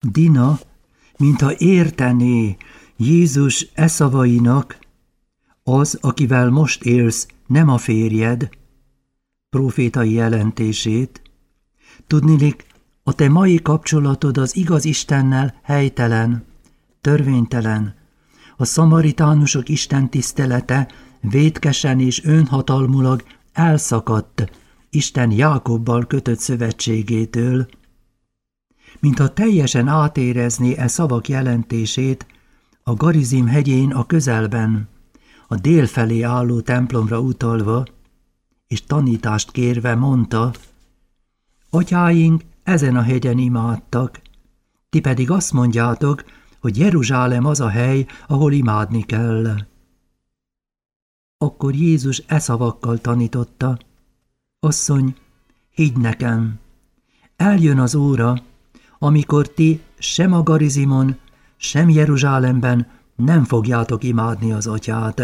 Dina, mintha értené Jézus szavainak, az, akivel most élsz, nem a férjed, prófétai jelentését. Tudniillik, a te mai kapcsolatod az igaz Istennel helytelen, törvénytelen. A szamaritánusok Isten tisztelete vétkesen és önhatalmulag elszakadt Isten Jákobbal kötött szövetségétől. Mintha teljesen átérezné szavak jelentését, a Garizim hegyén a közelben, a dél felé álló templomra utalva, és tanítást kérve mondta: Atyáink ezen a hegyen imádtak, ti pedig azt mondjátok, hogy Jeruzsálem az a hely, ahol imádni kell. Akkor Jézus szavakkal tanította: Asszony, higgy nekem, eljön az óra, amikor ti sem a Garizimon, sem Jeruzsálemben nem fogjátok imádni az Atyát.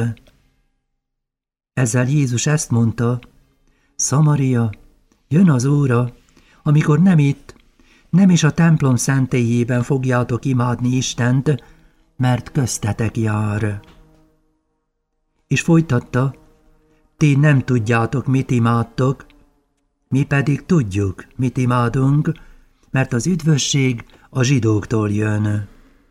Ezzel Jézus ezt mondta: Szamaria, jön az óra, amikor nem itt, nem is a templom szentélyében fogjátok imádni Istent, mert köztetek jár. És folytatta: Ti nem tudjátok, mit imádtok, mi pedig tudjuk, mit imádunk, mert az üdvösség a zsidóktól jön.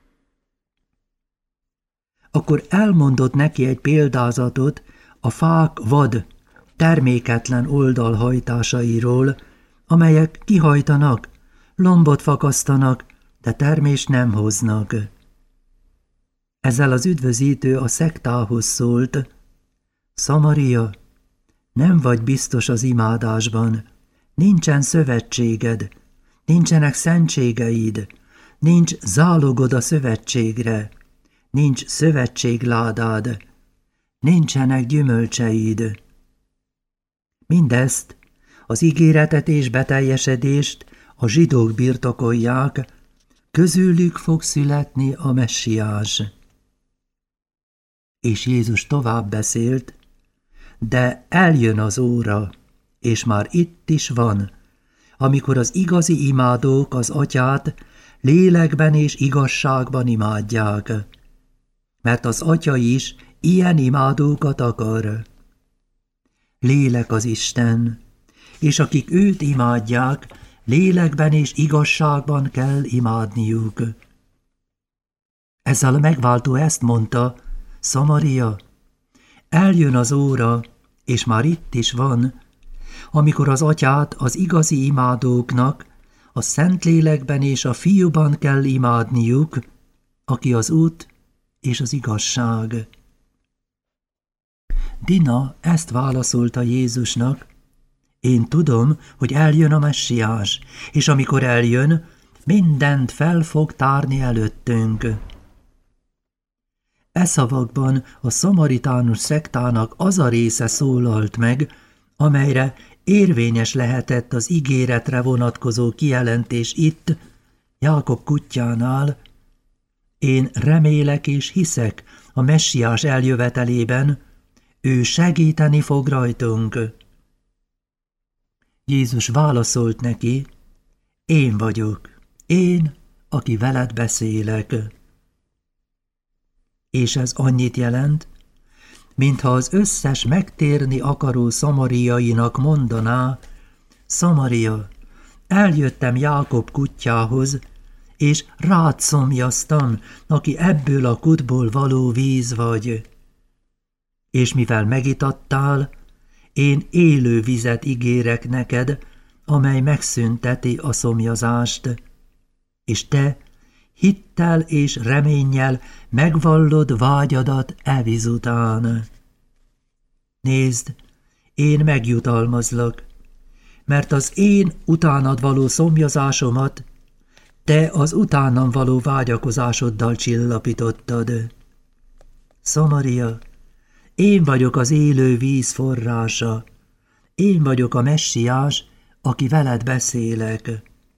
Akkor elmondott neki egy példázatot a fák vad, terméketlen oldalhajtásairól, amelyek kihajtanak, lombot fakasztanak, de termést nem hoznak. Ezzel az üdvözítő a szektához szólt: Szamaria, nem vagy biztos az imádásban, nincsen szövetséged, nincsenek szentségeid, nincs zálogod a szövetségre, nincs szövetségládád, nincsenek gyümölcseid. Mindezt, az ígéretet és beteljesedést a zsidók birtokolják, közülük fog születni a Messiás. És Jézus tovább beszélt: De eljön az óra, és már itt is van, amikor az igazi imádók az Atyát lélekben és igazságban imádják, mert az Atya is ilyen imádókat akar. Lélek az Isten, és akik őt imádják, lélekben és igazságban kell imádniuk. Ezzel a megváltó ezt mondta: Szamaria, eljön az óra, és már itt is van, amikor az Atyát az igazi imádóknak a Szentlélekben és a Fiúban kell imádniuk, aki az út és az igazság. Dina ezt válaszolta Jézusnak: Én tudom, hogy eljön a Messiás, és amikor eljön, mindent fel fog tárni előttünk. Szavakban a szamaritánus szektának az a része szólalt meg, amelyre érvényes lehetett az ígéretre vonatkozó kijelentés itt, Jákob kutyánál: Én remélek és hiszek a Messiás eljövetelében, ő segíteni fog rajtunk. Jézus válaszolt neki: Én vagyok, én, aki veled beszélek. És ez annyit jelent, mintha az összes megtérni akaró szamariainak mondaná: Szamaria, eljöttem Jákob kutyához, és rád szomjaztam, aki ebből a kútból való víz vagy. És mivel megitattál, én élő vizet ígérek neked, amely megszünteti a szomjazást, és te hittel és reménnyel megvallod vágyadat víz után. Nézd, én megjutalmazlak, mert az én utánad való szomjazásomat te az utánam való vágyakozásoddal csillapítottad. Szamaria, én vagyok az élő víz forrása, én vagyok a Messiás, aki veled beszélek.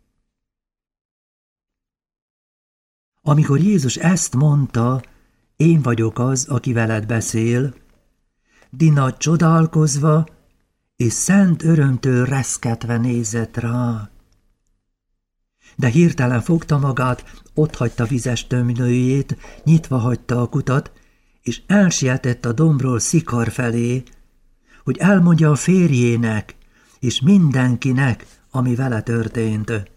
Amikor Jézus ezt mondta, én vagyok az, aki veled beszél, Dina csodálkozva és szent örömtől reszketve nézett rá. De hirtelen fogta magát, otthagyta vizes tömlőjét, nyitva hagyta a kutat, és elsietett a dombról Szikar felé, hogy elmondja a férjének és mindenkinek, ami vele történt.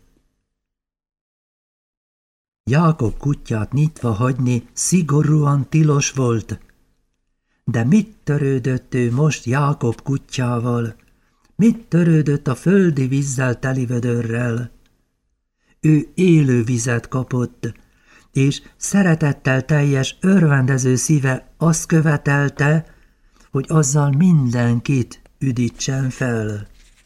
Jákob kutyát nyitva hagyni szigorúan tilos volt, de mit törődött ő most Jákob kutyával? Mit törődött a földi vízzel teli vödörrel? Ő élő vizet kapott, és szeretettel teljes örvendező szíve azt követelte, hogy azzal mindenkit üdítsen fel.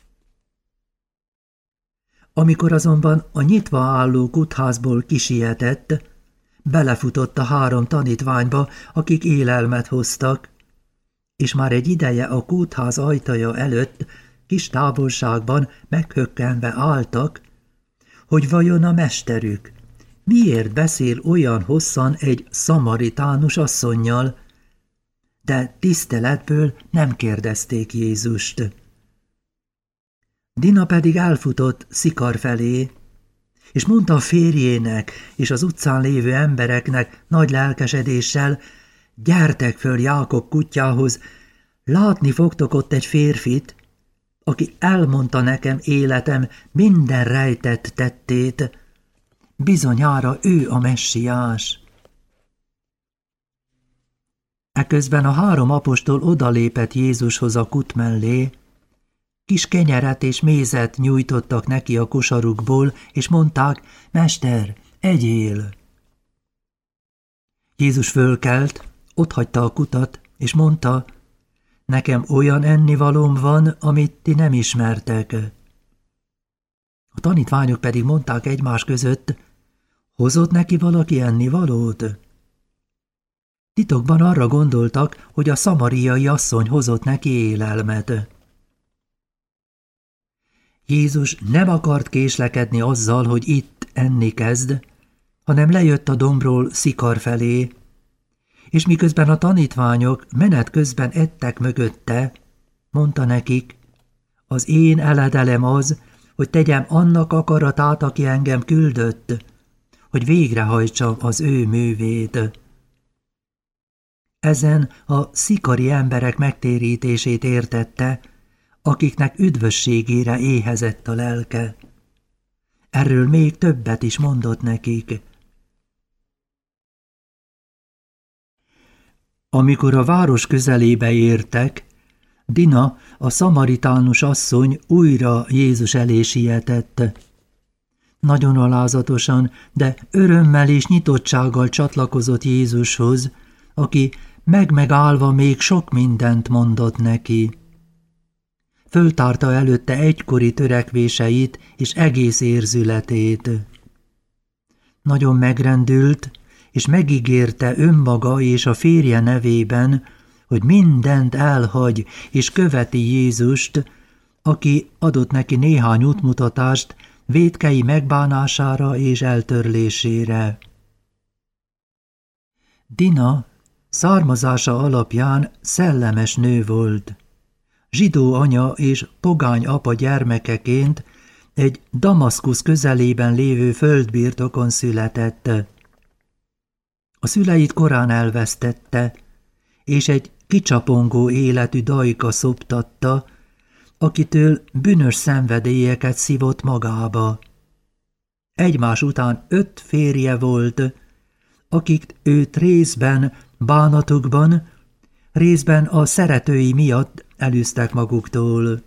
Amikor azonban a nyitva álló kutházból kisietett, belefutott a 3 tanítványba, akik élelmet hoztak, és már egy ideje a kútház ajtaja előtt kis távolságban meghökkenve álltak, hogy vajon a mesterük miért beszél olyan hosszan egy szamaritánus asszonnyal, de tiszteletből nem kérdezték Jézust. Dina pedig elfutott Szikar felé, és mondta a férjének és az utcán lévő embereknek nagy lelkesedéssel: gyertek föl Jákob kutyához, látni fogtok ott egy férfit, aki elmondta nekem életem minden rejtett tettét. Bizonyára ő a messiás. Eközben a 3 apostol odalépett Jézushoz a kút mellé, kis kenyeret és mézet nyújtottak neki a kosarukból, és mondták: Mester, egyél! Jézus fölkelt, otthagyta a kutat, és mondta: nekem olyan ennivalóm van, amit ti nem ismertek. A tanítványok pedig mondták egymás között: hozott neki valaki ennivalót? Titokban arra gondoltak, hogy a szamariai asszony hozott neki élelmet. Jézus nem akart késlekedni azzal, hogy itt enni kezd, hanem lejött a dombról Szikar felé, és miközben a tanítványok menet közben ettek mögötte, mondta nekik: az én eledelem az, hogy tegyem annak akaratát, aki engem küldött, hogy végrehajtsam az ő művét. Ezen a szikari emberek megtérítését értette, akiknek üdvösségére éhezett a lelke. Erről még többet is mondott nekik. Amikor a város közelébe értek, Dina, a szamaritánus asszony újra Jézus elé sietett. Nagyon alázatosan, de örömmel és nyitottsággal csatlakozott Jézushoz, aki megmegállva még sok mindent mondott neki. Föltárta előtte egykori törekvéseit és egész érzületét. Nagyon megrendült, és megígérte önmaga és a férje nevében, hogy mindent elhagy és követi Jézust, aki adott neki néhány útmutatást vétkei megbánására és eltörlésére. Dina származása alapján szellemes nő volt. Zsidó anya és pogány apa gyermekeként egy Damaszkusz közelében lévő földbirtokon született. A szüleit korán elvesztette, és egy kicsapongó életű dajka szoptatta, akitől bűnös szenvedélyeket szívott magába. Egymás után 5 férje volt, akik őt részben bánatukban, részben a szeretői miatt elűztek maguktól.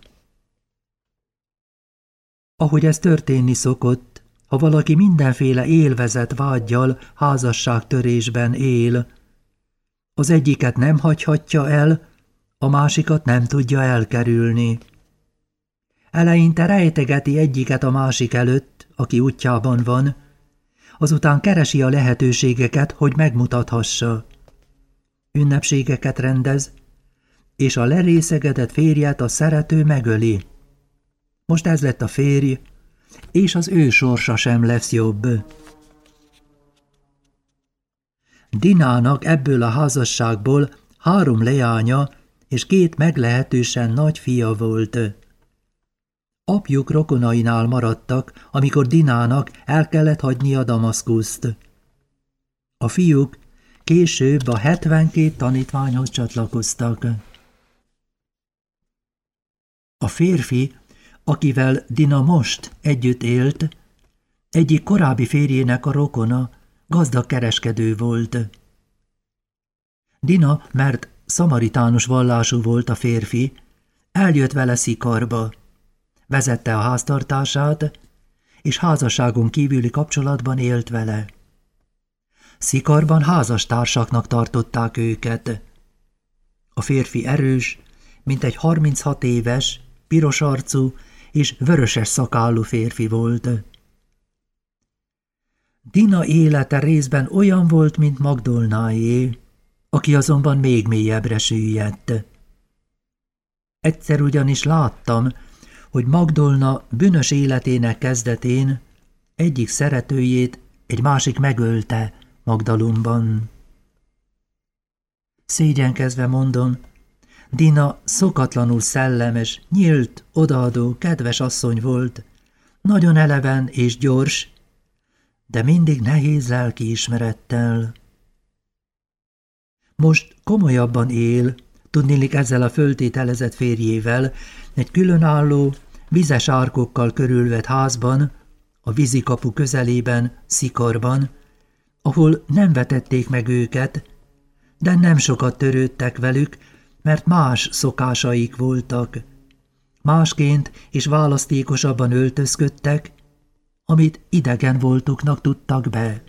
Ahogy ez történni szokott, ha valaki mindenféle élvezet vággyal házasságtörésben él, az egyiket nem hagyhatja el, a másikat nem tudja elkerülni. Eleinte rejtegeti egyiket a másik előtt, aki útjában van, azután keresi a lehetőségeket, hogy megmutathassa. Ünnepségeket rendez, és a lerészegedett férjet a szerető megöli. Most ez lett a férj, és az ő sorsa sem lesz jobb. Dinának ebből a házasságból 3 leánya és 2 meglehetősen nagy fia volt. apjuk rokonainál maradtak, amikor Dinának el kellett hagynia Damaszkuszt. A fiúk később a 72 tanítványhoz csatlakoztak. A férfi, akivel Dina most együtt élt, egyik korábbi férjének a rokona, gazdag kereskedő volt. Dina, mert szamaritánus vallású volt a férfi, eljött vele Szikarba, vezette a háztartását, és házasságon kívüli kapcsolatban élt vele. Szikarban házastársaknak tartották őket. A férfi erős, mintegy 36 éves, piros arcú és vöröses szakállú férfi volt. Dina élete részben olyan volt, mint Magdolnáé, aki azonban még mélyebbre süllyedt. Egyszer ugyanis láttam, hogy Magdolna bűnös életének kezdetén egyik szeretőjét egy másik megölte Magdalumban. Szégyenkezve mondom, Dina szokatlanul szellemes, nyílt, odaadó, kedves asszony volt, nagyon eleven és gyors, de mindig nehéz lelkiismerettel. Most komolyabban él, tudniillik ezzel a föltételezett férjével, egy különálló, vizes árkokkal körülvett házban, a vízikapu közelében, Szikarban, ahol nem vetették meg őket, de nem sokat törődtek velük, mert más szokásaik voltak. Másként és választékosabban öltözködtek, amit idegen voltuknak tudtak be.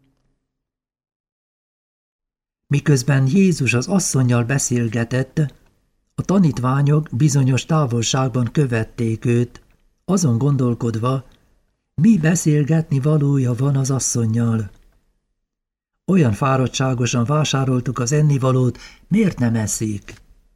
Miközben Jézus az asszonnyal beszélgetett, a tanítványok bizonyos távolságban követték őt, azon gondolkodva, mi beszélgetni valója van az asszonnyal. Olyan fáradtságosan vásároltuk az ennivalót, miért nem eszik?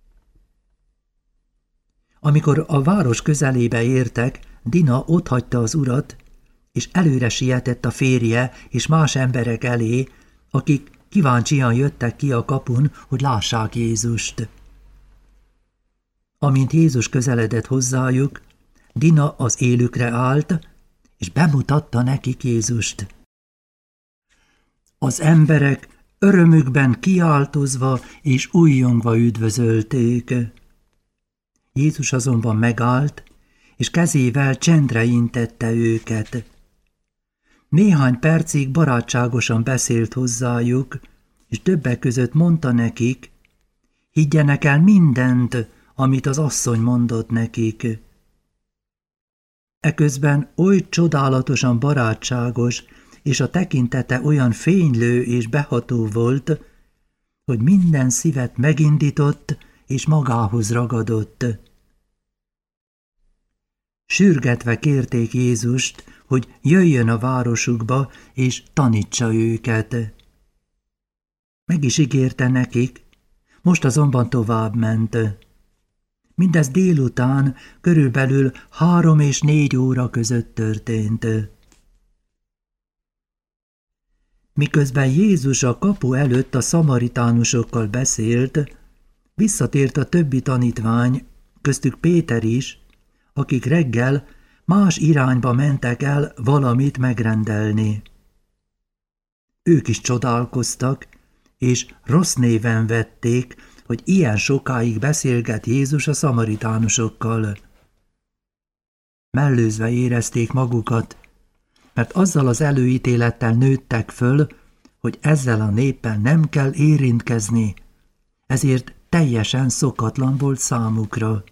Amikor a város közelébe értek, Dina otthagyta az urat, és előre sietett a férje és más emberek elé, akik kíváncsian jöttek ki a kapun, hogy lássák Jézust. Amint Jézus közeledett hozzájuk, Dina az élükre állt, és bemutatta nekik Jézust. Az emberek örömükben kiáltozva és ujjongva üdvözölték. Jézus azonban megállt, és kezével csendre intette őket. Néhány percig barátságosan beszélt hozzájuk, és többek között mondta nekik, higgyenek el mindent, amit az asszony mondott nekik. Eközben oly csodálatosan barátságos, és a tekintete olyan fénylő és beható volt, hogy minden szívet megindított és magához ragadott. Sürgetve kérték Jézust, hogy jöjjön a városukba és tanítsa őket. Meg is ígérte nekik, most azonban tovább ment. Mindez délután körülbelül 3 és 4 óra között történt. Miközben Jézus a kapu előtt a szamaritánusokkal beszélt, visszatért a többi tanítvány, köztük Péter is, akik reggel más irányba mentek el valamit megrendelni. Ők is csodálkoztak, és rossz néven vették, hogy ilyen sokáig beszélget Jézus a szamaritánusokkal. Mellőzve érezték magukat, mert azzal az előítélettel nőttek föl, hogy ezzel a néppel nem kell érintkezni, ezért teljesen szokatlan volt számukra.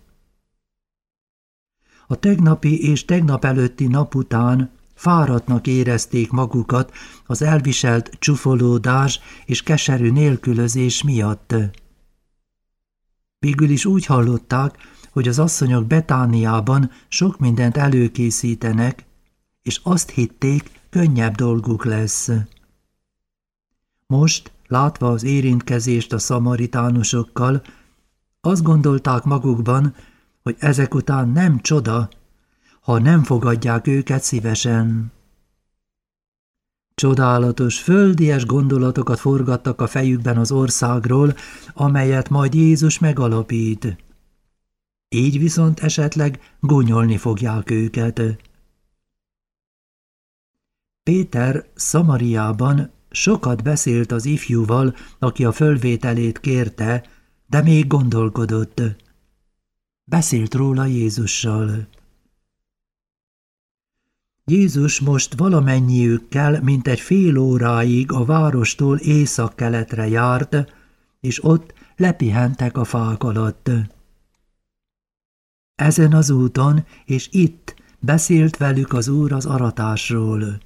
A tegnapi és tegnap előtti nap után fáradtnak érezték magukat az elviselt csufolódás és keserű nélkülözés miatt. Végül is úgy hallották, hogy az asszonyok Betániában sok mindent előkészítenek, és azt hitték, könnyebb dolguk lesz. Most, látva az érintkezést a szamaritánusokkal, azt gondolták magukban, hogy ezek után nem csoda, ha nem fogadják őket szívesen. Csodálatos, földies gondolatokat forgattak a fejükben az országról, amelyet majd Jézus megalapít. így viszont esetleg gúnyolni fogják őket. Péter Szamariában sokat beszélt az ifjúval, aki a fölvételét kérte, de még gondolkodott. Beszélt róla Jézussal. Jézus most valamennyiükkel mintegy fél óráig a várostól északkeletre járt, és ott lepihentek a fák alatt. Ezen az úton és itt beszélt velük az Úr az aratásról.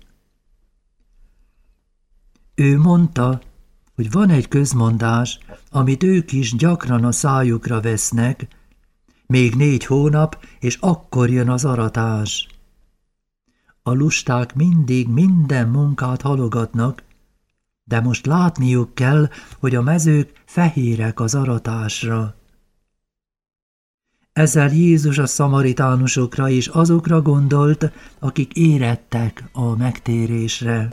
Ő mondta, hogy van egy közmondás, amit ők is gyakran a szájukra vesznek, még 4 hónap, és akkor jön az aratás. A lusták mindig minden munkát halogatnak, de most látniuk kell, hogy a mezők fehérek az aratásra. Ezzel Jézus a szamaritánusokra és azokra gondolt, akik érettek a megtérésre.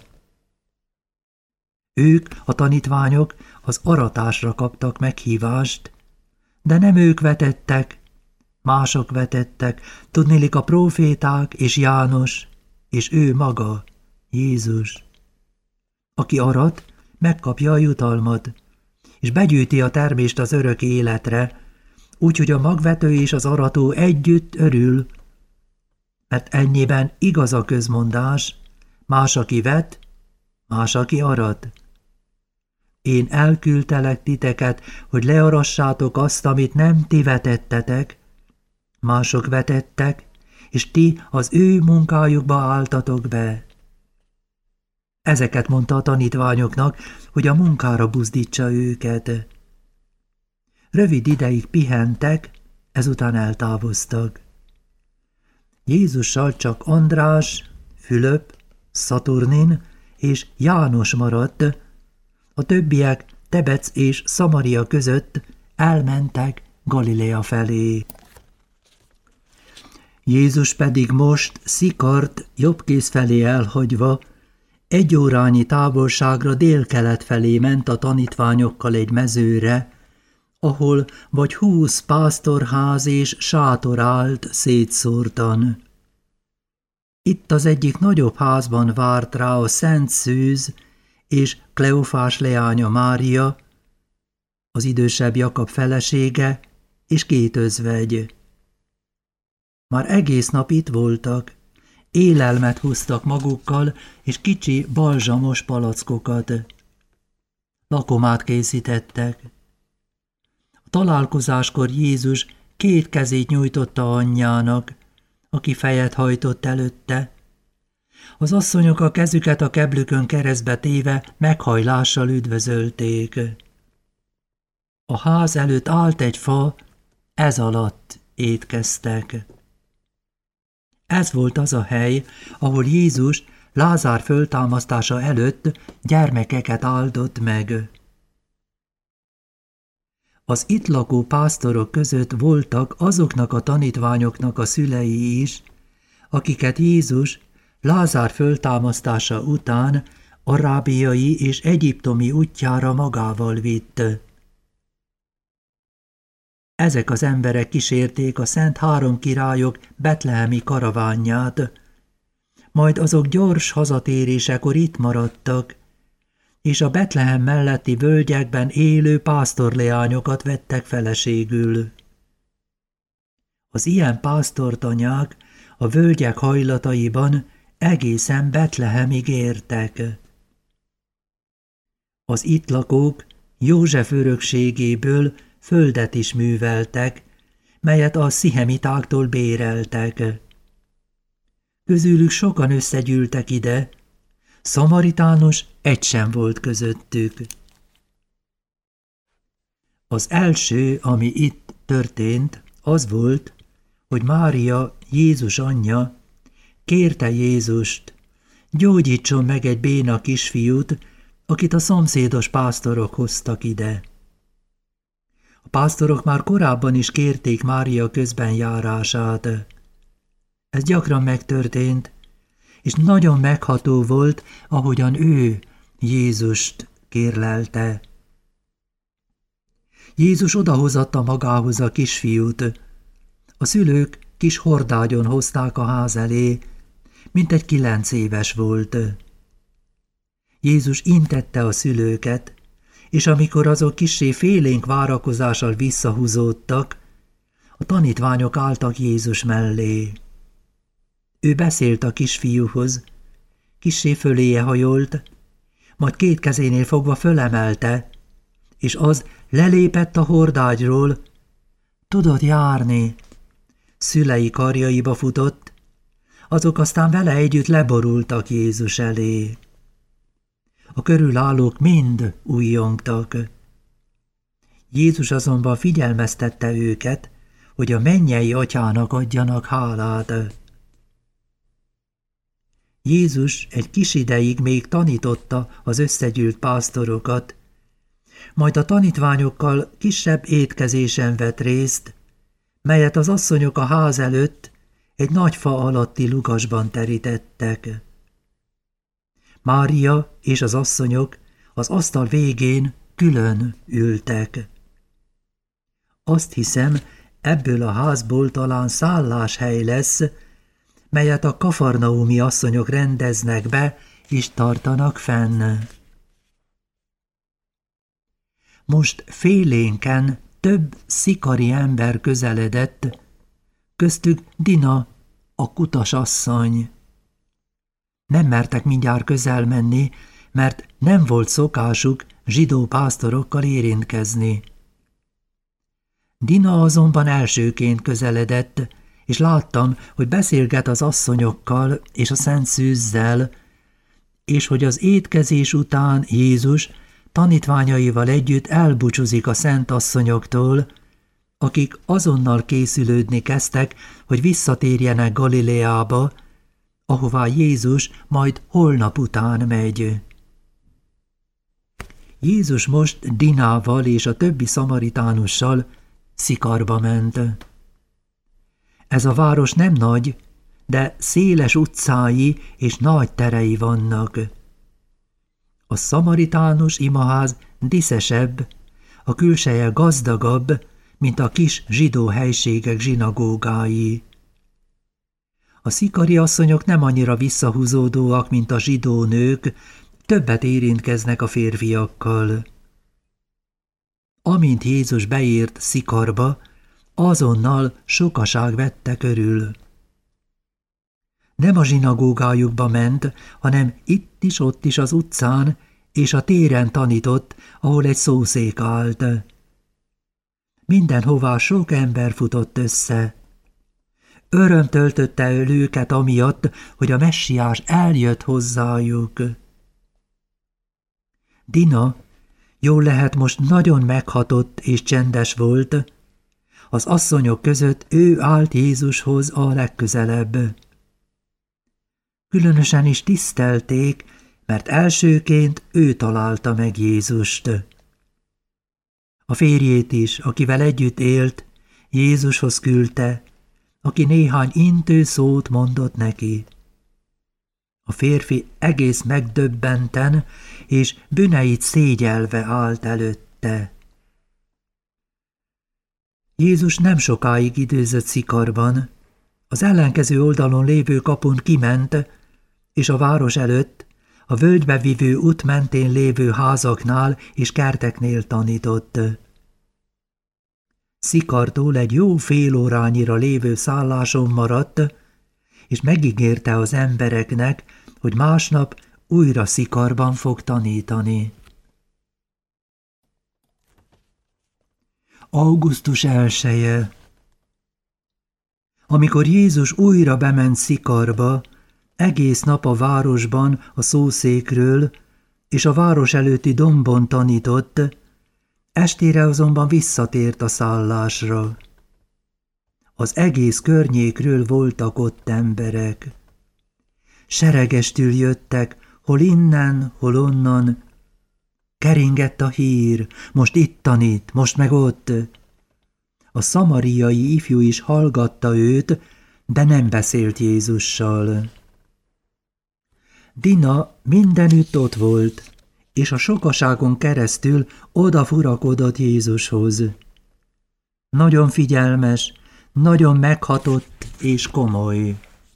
Ők, a tanítványok, az aratásra kaptak meghívást, de nem ők vetettek, mások vetettek, tudniillik a próféták és János, és ő maga, Jézus. Aki arat, megkapja a jutalmat, és begyűjti a termést az örök életre, úgyhogy a magvető és az arató együtt örül, mert ennyiben igaz a közmondás, más aki vet, más aki arat. Én elküldtelek titeket, hogy learassátok azt, amit nem ti vetettetek, mások vetettek, és ti az ő munkájukba álltatok be. Ezeket mondta a tanítványoknak, hogy a munkára buzdítsa őket. Rövid ideig pihentek, ezután eltávoztak. Jézussal csak András, Fülöp, Szaturnin és János maradt, a többiek Tebec és Szamaria között elmentek Galilea felé. Jézus pedig most Szikart jobbkéz felé elhagyva 1 órányi távolságra délkelet felé ment a tanítványokkal egy mezőre, ahol vagy 20 pásztorház és sátor állt szétszórtan. Itt az egyik nagyobb házban várt rá a Szent Szűz és Kleofás leánya Mária, az idősebb Jakab felesége és 2 özvegy. Már egész nap itt voltak, élelmet hoztak magukkal és kicsi balzsamos palackokat. Lakomát készítettek. A találkozáskor Jézus 2 kezét nyújtotta anyjának, aki fejet hajtott előtte. Az asszonyok a kezüket a keblükön keresztbe téve meghajlással üdvözölték. A ház előtt állt egy fa, ez alatt étkeztek. Ez volt az a hely, ahol Jézus Lázár föltámasztása előtt gyermekeket áldott meg. Az itt lakó pásztorok között voltak azoknak a tanítványoknak a szülei is, akiket Jézus Lázár föltámasztása után arábiai és egyiptomi útjára magával vitt. Ezek az emberek kísérték a Szent Három királyok betlehemi karavánját, majd azok gyors hazatérésekor itt maradtak, és a Betlehem melletti völgyekben élő pásztorleányokat vettek feleségül. Az ilyen pásztortanyák a völgyek hajlataiban egészen Betlehemig értek. Az itt lakók József örökségéből földet is műveltek, melyet a szihemitáktól béreltek. Közülük sokan összegyűltek ide, szamaritánus egy sem volt közöttük. Az első, ami itt történt, az volt, hogy Mária, Jézus anyja, kérte Jézust, gyógyítson meg egy béna kisfiút, akit a szomszédos pásztorok hoztak ide. A pásztorok már korábban is kérték Mária közbenjárását. Ez gyakran megtörtént, és nagyon megható volt, ahogyan ő Jézust kérlelte. Jézus odahozatta magához a kisfiút. A szülők kis hordágyon hozták a ház elé, mintegy 9 éves volt. Jézus intette a szülőket, és amikor azok kissé félénk várakozással visszahúzódtak, a tanítványok álltak Jézus mellé. Ő beszélt a kisfiúhoz, kissé föléje hajolt, majd 2 kezénél fogva fölemelte, és az lelépett a hordágyról, tudott járni. Szülei karjaiba futott, azok aztán vele együtt leborultak Jézus elé. A körülállók mind újjongtak. Jézus azonban figyelmeztette őket, hogy a mennyei atyának adjanak hálát. Jézus egy kis ideig még tanította az összegyűlt pásztorokat, majd a tanítványokkal kisebb étkezésen vett részt, melyet az asszonyok a ház előtt egy nagy fa alatti lugasban terítettek. Mária és az asszonyok az asztal végén külön ültek. Azt hiszem, ebből a házból talán szálláshely lesz, melyet a kafarnaumi asszonyok rendeznek be és tartanak fenn. Most félénken több szikari ember közeledett, köztük Dina, a kutasasszony. Nem mertek mindjárt közel menni, mert nem volt szokásuk zsidó pásztorokkal érintkezni. Dina azonban elsőként közeledett, és láttam, hogy beszélget az asszonyokkal és a Szent Szűzzel, és hogy az étkezés után Jézus tanítványaival együtt elbúcsúzik a szent asszonyoktól, akik azonnal készülődni kezdtek, hogy visszatérjenek Galileába, ahová Jézus majd holnap után megy. Jézus most Dinával és a többi szamaritánussal Szikarba ment. Ez a város nem nagy, de széles utcái és nagy terei vannak. A szamaritánus imaház diszesebb, a külseje gazdagabb, mint a kis zsidó helységek zsinagógái. A szikari asszonyok nem annyira visszahúzódóak, mint a zsidó nők, többet érintkeznek a férfiakkal. Amint Jézus beért Szikarba, azonnal sokaság vette körül. Nem a zsinagógájukba ment, hanem itt is, ott is az utcán és a téren tanított, ahol egy szószék állt. Mindenhová sok ember futott össze. Öröm töltötte el őket amiatt, hogy a messiás eljött hozzájuk. Dina, jól lehet, most nagyon meghatott és csendes volt. Az asszonyok között ő állt Jézushoz a legközelebb. Különösen is tisztelték, mert elsőként ő találta meg Jézust. A férjét is, akivel együtt élt, Jézushoz küldte, aki néhány intő szót mondott neki. A férfi egész megdöbbenten és bűneit szégyelve állt előtte. Jézus nem sokáig időzött Szikarban, az ellenkező oldalon lévő kapun kiment, és a város előtt, a völgybe vivő út mentén lévő házaknál és kerteknél tanított. Szikartól egy jó fél órányira lévő szálláson maradt, és megígérte az embereknek, hogy másnap újra Szikarban fog tanítani. Augusztus 1-je. Amikor Jézus újra bement Szikarba, egész nap a városban a szószékről és a város előtti dombon tanított, estére azonban visszatért a szállásra. Az egész környékről voltak ott emberek. Seregestül jöttek, hol innen, hol onnan. Keringett a hír, most itt tanít, most meg ott. A szamariai ifjú is hallgatta őt, de nem beszélt Jézussal. Dina mindenütt ott volt, és a sokaságon keresztül odafurakodott Jézushoz. Nagyon figyelmes, nagyon meghatott és komoly.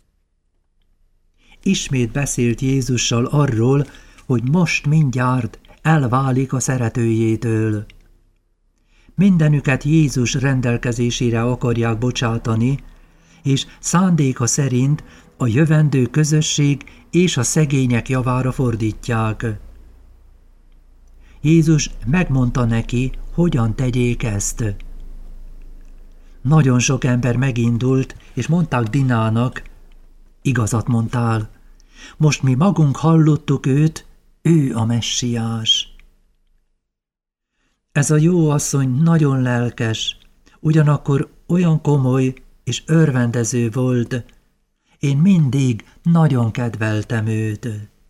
Ismét beszélt Jézussal arról, hogy most mindjárt elválik a szeretőjétől. Mindenüket Jézus rendelkezésére akarják bocsátani, és szándéka szerint a jövendő közösség és a szegények javára fordítják. Jézus megmondta neki, hogyan tegyék ezt. Nagyon sok ember megindult, és mondták Dinának, igazat mondtál, most mi magunk hallottuk őt, ő a messiás. Ez a jó asszony nagyon lelkes, ugyanakkor olyan komoly és örvendező volt. Én mindig nagyon kedveltem őt.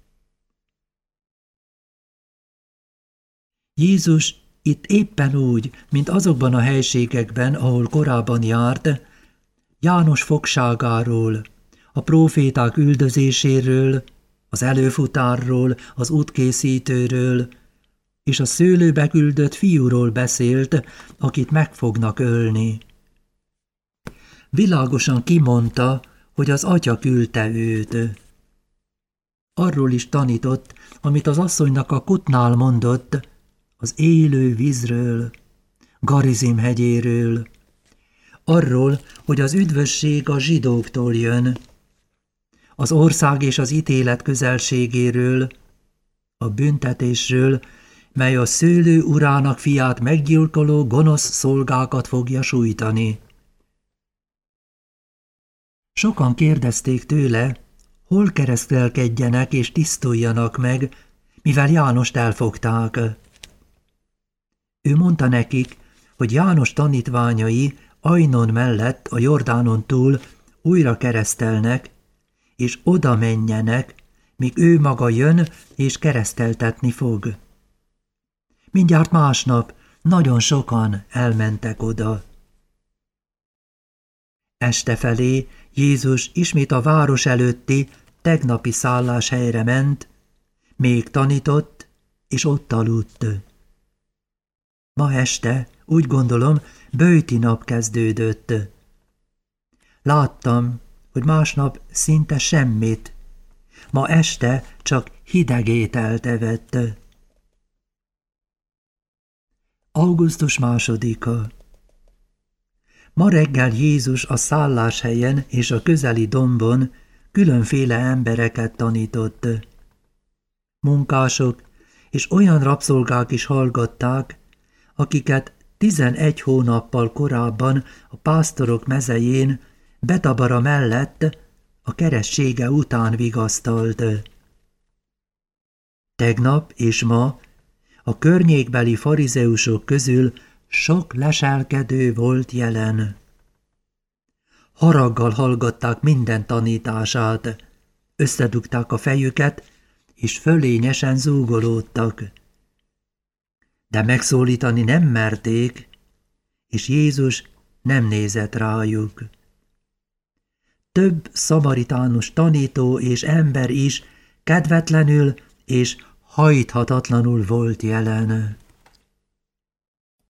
Jézus itt éppen úgy, mint azokban a helységekben, ahol korábban járt, János fogságáról, a próféták üldözéséről, az előfutárról, az útkészítőről, és a szőlőbe küldött fiúról beszélt, akit meg fognak ölni. Világosan kimondta, hogy az Atya küldte őt. Arról is tanított, amit az asszonynak a kutnál mondott, az élő vízről, Garizim hegyéről, arról, hogy az üdvösség a zsidóktól jön, az ország és az ítélet közelségéről, a büntetésről, mely a szőlő urának fiát meggyilkoló gonosz szolgákat fogja sújtani. Sokan kérdezték tőle, hol keresztelkedjenek és tisztuljanak meg, mivel Jánost elfogták. Ő mondta nekik, hogy János tanítványai Ainon mellett a Jordánon túl újra keresztelnek, és oda menjenek, míg ő maga jön és kereszteltetni fog. Mindjárt másnap nagyon sokan elmentek oda. Este felé Jézus ismét a város előtti tegnapi szálláshelyre ment, még tanított, és ott aludt. Ma este, úgy gondolom, böjti nap kezdődött. Láttam, hogy másnap szinte semmit. Ma este csak hideg ételt evett. Augusztus 2. Ma reggel Jézus a szálláshelyen és a közeli dombon különféle embereket tanított. Munkások és olyan rabszolgák is hallgatták, akiket 11 hónappal korábban a pásztorok mezején Betabara mellett a keresztsége után vigasztalt. Tegnap és ma a környékbeli farizeusok közül sok leselkedő volt jelen. Haraggal hallgatták minden tanítását, összedugták a fejüket, és fölényesen zúgolódtak. De megszólítani nem merték, és Jézus nem nézett rájuk. Több szamaritánus tanító és ember is kedvetlenül és hajthatatlanul volt jelen.